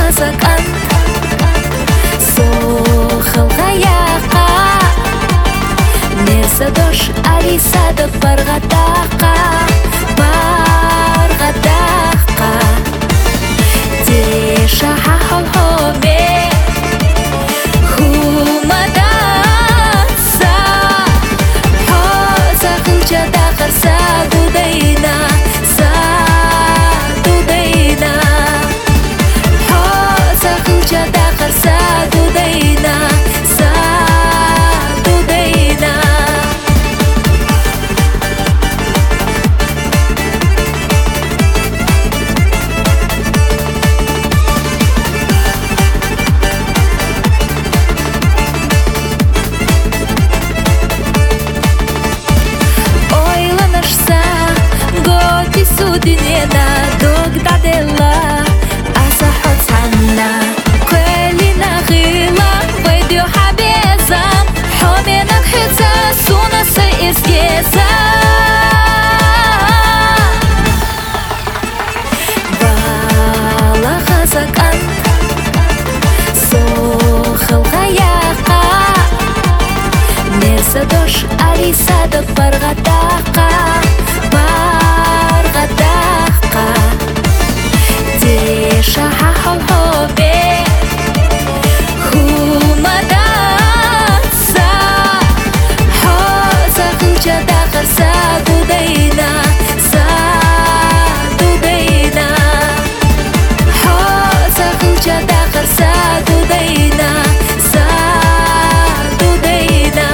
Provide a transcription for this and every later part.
Закан Сохылға яқа Мерсадош Алисады барғатаққа Барғатаққа Деша хахалхоме Хумадатса Хоза хылчада қарса дудайна Jada qarsa dudayna sa dudayna Ойланышса готи судинена догдадела аса хотсанна Закан Сохылға яқа Мерсадош Алисады барғатаққа Барғатаққа Деша хахалхобе Хумадатса Хоза хылчада қарса дудайна Jada qarsa dudayna sa dudayna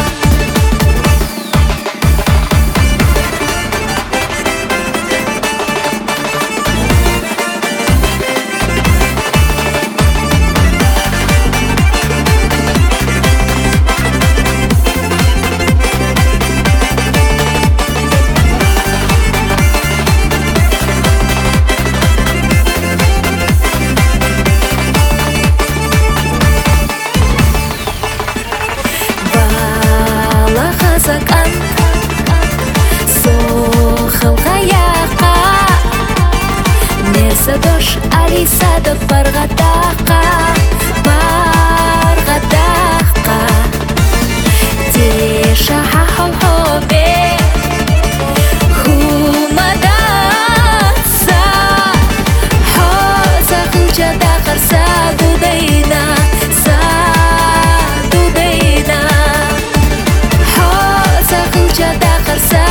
Закан Сохылға яқа Мерсадош Алисады барғатаққа Барғатаққа Деша хахалхобе Хумадатса Хоза хылчада қарса дудайна са дудайна Jada qarsa